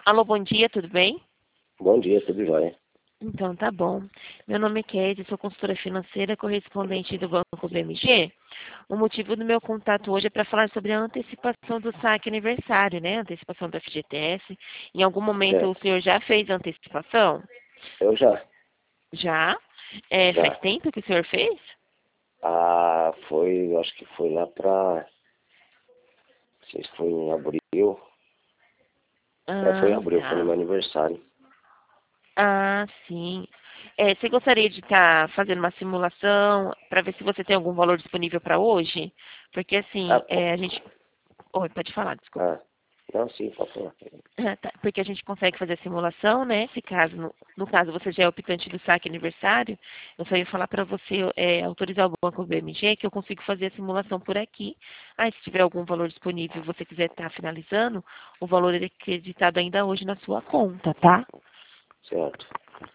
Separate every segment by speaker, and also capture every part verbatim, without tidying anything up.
Speaker 1: Alô, bom dia, tudo bem?
Speaker 2: Bom dia, tudo jóia?
Speaker 1: Então, tá bom. Meu nome é Kézia, sou consultora financeira correspondente do Banco B M G. O motivo do meu contato hoje é para falar sobre a antecipação do saque aniversário, né? Antecipação do F G T S. Em algum momento o
Speaker 2: Certo.
Speaker 1: senhor já fez a antecipação?
Speaker 2: Eu já,
Speaker 1: Já? É, faz
Speaker 2: já.
Speaker 1: tempo que o senhor fez?
Speaker 2: Ah, foi, eu acho que foi lá pra, não sei se foi em abril. É, foi em
Speaker 1: Ah,
Speaker 2: abril, foi no
Speaker 1: tá.
Speaker 2: meu aniversário.
Speaker 1: Ah, sim. É, você gostaria de estar fazendo uma simulação para ver se você tem algum valor disponível para hoje? Porque
Speaker 2: Ah,
Speaker 1: assim,
Speaker 2: po-
Speaker 1: é, a gente. Oi, pode falar, desculpa.
Speaker 2: ah, não, sim, pode falar.
Speaker 1: Ah, tá, porque a gente consegue fazer a simulação, né? Se caso, no, no caso você já é optante do saque aniversário, eu só ia falar para você é, autorizar o banco B M G que eu consigo fazer a simulação por aqui. Aí, se tiver algum valor disponível e você quiser estar finalizando, o valor é acreditado ainda hoje na sua conta, tá?
Speaker 2: Certo.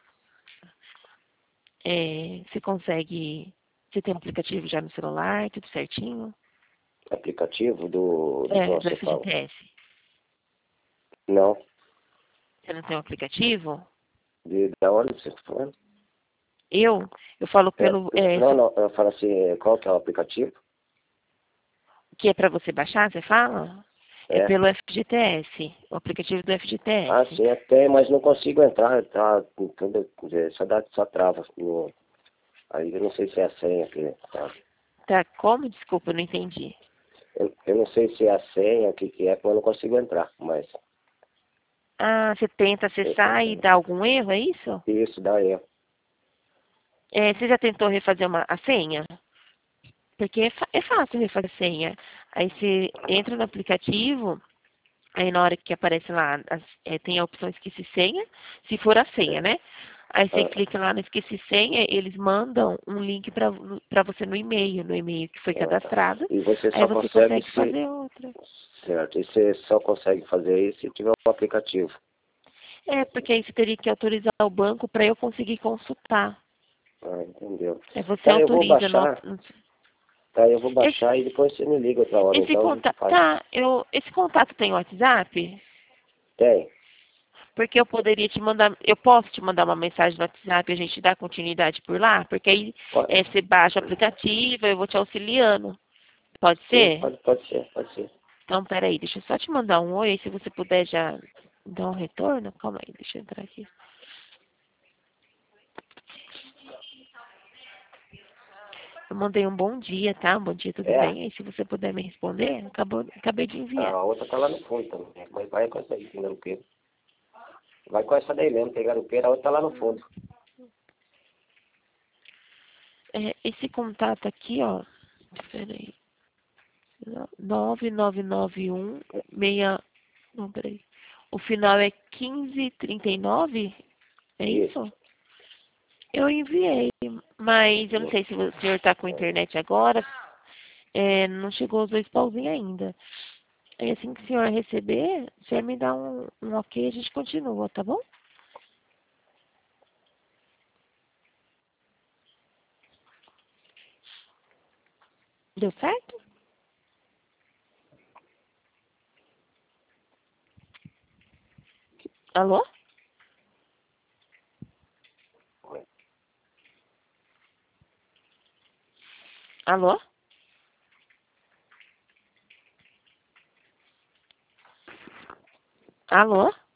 Speaker 1: É, você consegue. Você tem um aplicativo já no celular, tudo certinho?
Speaker 2: Aplicativo do, do
Speaker 1: É,
Speaker 2: qual
Speaker 1: do
Speaker 2: você fala?
Speaker 1: F G T S.
Speaker 2: Não,
Speaker 1: Você não tem um aplicativo?
Speaker 2: de, da onde você está falando?
Speaker 1: Eu, eu falo
Speaker 2: É,
Speaker 1: pelo. É,
Speaker 2: não, não, eu falo assim, qual que é o aplicativo?
Speaker 1: que é para você baixar, você fala? É
Speaker 2: É.
Speaker 1: pelo F G T S, o aplicativo do F G T
Speaker 2: Ah,
Speaker 1: S.
Speaker 2: sim, até, mas não consigo entrar, tá, tudo, só dá, só trava. No, aí eu não sei se é a senha que tá.
Speaker 1: Tá, como? Desculpa, eu não entendi.
Speaker 2: Eu, eu não sei se é a senha, o que, que é, porque eu não consigo entrar, mas
Speaker 1: Ah, você tenta
Speaker 2: eu
Speaker 1: acessar e
Speaker 2: tentando.
Speaker 1: dá algum erro, é isso?
Speaker 2: Isso, dá erro.
Speaker 1: É, você já tentou refazer uma, a senha? Porque é, fa- é fácil refazer a senha. Aí você entra no aplicativo, aí na hora que aparece lá, as- é, tem a opção esqueci senha, se for a senha,
Speaker 2: É.
Speaker 1: né? Aí você
Speaker 2: Ah,
Speaker 1: clica lá no esqueci senha, eles mandam um link para para você no e-mail, no e-mail que foi
Speaker 2: ah, tá.
Speaker 1: cadastrado,
Speaker 2: E você
Speaker 1: aí
Speaker 2: só
Speaker 1: você
Speaker 2: consegue
Speaker 1: consegue
Speaker 2: se.
Speaker 1: fazer outra.
Speaker 2: Certo, e você só consegue fazer isso se tiver um aplicativo.
Speaker 1: É, porque aí você teria que autorizar o banco para eu conseguir consultar.
Speaker 2: Ah, entendeu.
Speaker 1: É, você
Speaker 2: Tá, eu vou
Speaker 1: autoriza. Não,
Speaker 2: baixar,
Speaker 1: não-
Speaker 2: tá, eu vou
Speaker 1: esse,
Speaker 2: baixar e depois você me liga outra hora,
Speaker 1: esse
Speaker 2: então a gente
Speaker 1: contato,
Speaker 2: faz.
Speaker 1: tá, eu, esse contato tem WhatsApp?
Speaker 2: Tem.
Speaker 1: Porque eu poderia te mandar, eu posso te mandar uma mensagem no WhatsApp e a gente dá continuidade por lá? Porque aí
Speaker 2: Pode,
Speaker 1: é, você baixa o aplicativo, eu vou te auxiliando. Pode
Speaker 2: sim,
Speaker 1: ser?
Speaker 2: pode, pode ser, pode ser.
Speaker 1: Então, peraí, deixa eu só te mandar um oi, aí se você puder já dar um retorno. Calma aí, deixa eu entrar aqui. Eu mandei um bom dia, tá? Um bom dia, tudo
Speaker 2: É,
Speaker 1: bem? Aí se você puder me responder, acabou, acabei de enviar.
Speaker 2: a outra tá lá no fundo também. Mas vai com essa aí, tem garupeiro. Vai com essa daí mesmo, tem garupeiro, a outra tá lá no fundo.
Speaker 1: É, esse contato aqui, ó. Peraí. nove nove nove um seis. Não, peraí. O final é quinze e trinta e nove. É
Speaker 2: Isso.
Speaker 1: isso? Eu enviei, mas eu não sei se o senhor está com internet agora. É, não chegou os dois pauzinhos ainda. Aí assim que o senhor receber, o senhor me dá um, um ok e a gente continua, tá bom? Deu certo? Alô? Alô? Alô?